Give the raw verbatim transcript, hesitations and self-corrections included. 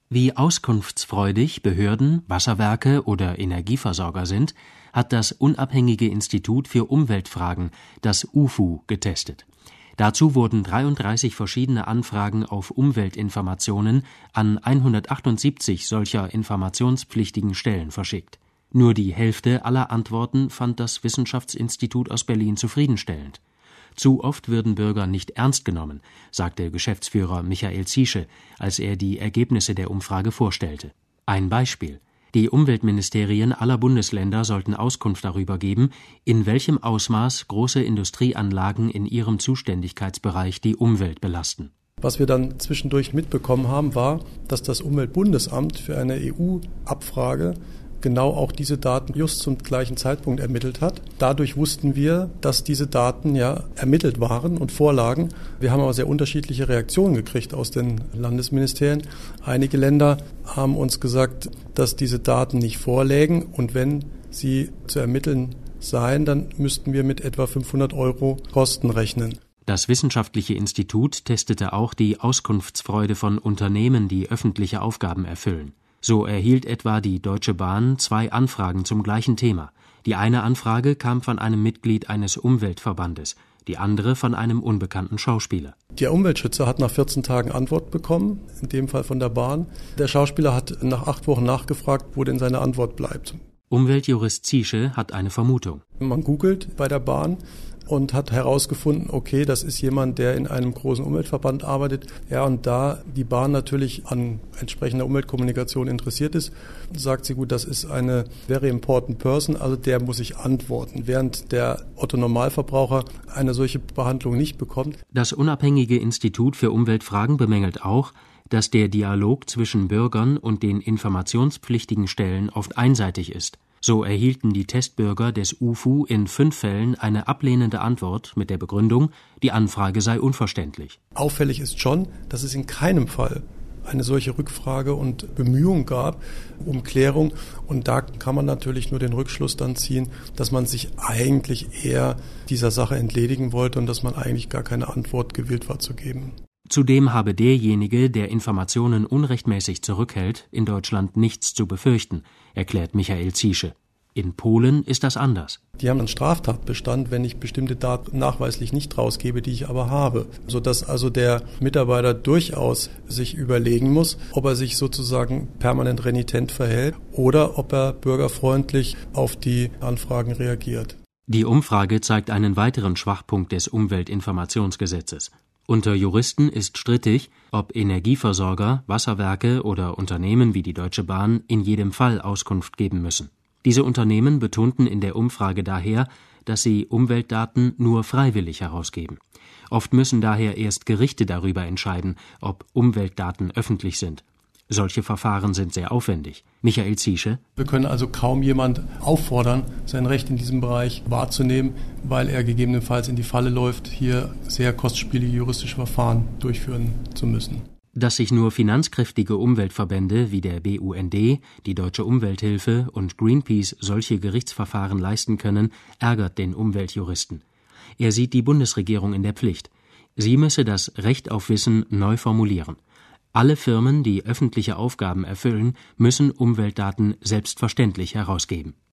Wie auskunftsfreudig Behörden, Wasserwerke oder Energieversorger sind, hat das Unabhängige Institut für Umweltfragen, das U F U, getestet. Dazu wurden dreiunddreißig verschiedene Anfragen auf Umweltinformationen an hundertachtundsiebzig solcher informationspflichtigen Stellen verschickt. Nur die Hälfte aller Antworten fand das Wissenschaftsinstitut aus Berlin zufriedenstellend. Zu oft würden Bürger nicht ernst genommen, sagte Geschäftsführer Michael Ziesche, als er die Ergebnisse der Umfrage vorstellte. Ein Beispiel: Die Umweltministerien aller Bundesländer sollten Auskunft darüber geben, in welchem Ausmaß große Industrieanlagen in ihrem Zuständigkeitsbereich die Umwelt belasten. Was wir dann zwischendurch mitbekommen haben, war, dass das Umweltbundesamt für eine E U-Abfrage genau auch diese Daten just zum gleichen Zeitpunkt ermittelt hat. Dadurch wussten wir, dass diese Daten ja ermittelt waren und vorlagen. Wir haben aber sehr unterschiedliche Reaktionen gekriegt aus den Landesministerien. Einige Länder haben uns gesagt, dass diese Daten nicht vorlägen und wenn sie zu ermitteln seien, dann müssten wir mit etwa fünfhundert Euro Kosten rechnen. Das wissenschaftliche Institut testete auch die Auskunftsfreude von Unternehmen, die öffentliche Aufgaben erfüllen. So erhielt etwa die Deutsche Bahn zwei Anfragen zum gleichen Thema. Die eine Anfrage kam von einem Mitglied eines Umweltverbandes, die andere von einem unbekannten Schauspieler. Der Umweltschützer hat nach vierzehn Tagen Antwort bekommen, in dem Fall von der Bahn. Der Schauspieler hat nach acht Wochen nachgefragt, wo denn seine Antwort bleibt. Umweltjurist Ziesche hat eine Vermutung. Man googelt bei der Bahn und hat herausgefunden, okay, das ist jemand, der in einem großen Umweltverband arbeitet. Ja, und da die Bahn natürlich an entsprechender Umweltkommunikation interessiert ist, sagt sie, gut, das ist eine very important person, also der muss ich antworten, während der Otto-Normalverbraucher eine solche Behandlung nicht bekommt. Das Unabhängige Institut für Umweltfragen bemängelt auch, dass der Dialog zwischen Bürgern und den informationspflichtigen Stellen oft einseitig ist. So erhielten die Testbürger des U F U in fünf Fällen eine ablehnende Antwort mit der Begründung, die Anfrage sei unverständlich. Auffällig ist schon, dass es in keinem Fall eine solche Rückfrage und Bemühung gab um Klärung. Und da kann man natürlich nur den Rückschluss dann ziehen, dass man sich eigentlich eher dieser Sache entledigen wollte und dass man eigentlich gar keine Antwort gewillt war zu geben. Zudem habe derjenige, der Informationen unrechtmäßig zurückhält, in Deutschland nichts zu befürchten, erklärt Michael Ziesche. In Polen ist das anders. Die haben einen Straftatbestand, wenn ich bestimmte Daten nachweislich nicht rausgebe, die ich aber habe. Sodass also der Mitarbeiter durchaus sich überlegen muss, ob er sich sozusagen permanent renitent verhält oder ob er bürgerfreundlich auf die Anfragen reagiert. Die Umfrage zeigt einen weiteren Schwachpunkt des Umweltinformationsgesetzes. Unter Juristen ist strittig, ob Energieversorger, Wasserwerke oder Unternehmen wie die Deutsche Bahn in jedem Fall Auskunft geben müssen. Diese Unternehmen betonten in der Umfrage daher, dass sie Umweltdaten nur freiwillig herausgeben. Oft müssen daher erst Gerichte darüber entscheiden, ob Umweltdaten öffentlich sind. Solche Verfahren sind sehr aufwendig. Michael Ziesche: Wir können also kaum jemand auffordern, sein Recht in diesem Bereich wahrzunehmen, weil er gegebenenfalls in die Falle läuft, hier sehr kostspielige juristische Verfahren durchführen zu müssen. Dass sich nur finanzkräftige Umweltverbände wie der B U N D, die Deutsche Umwelthilfe und Greenpeace solche Gerichtsverfahren leisten können, ärgert den Umweltjuristen. Er sieht die Bundesregierung in der Pflicht. Sie müsse das Recht auf Wissen neu formulieren. Alle Firmen, die öffentliche Aufgaben erfüllen, müssen Umweltdaten selbstverständlich herausgeben.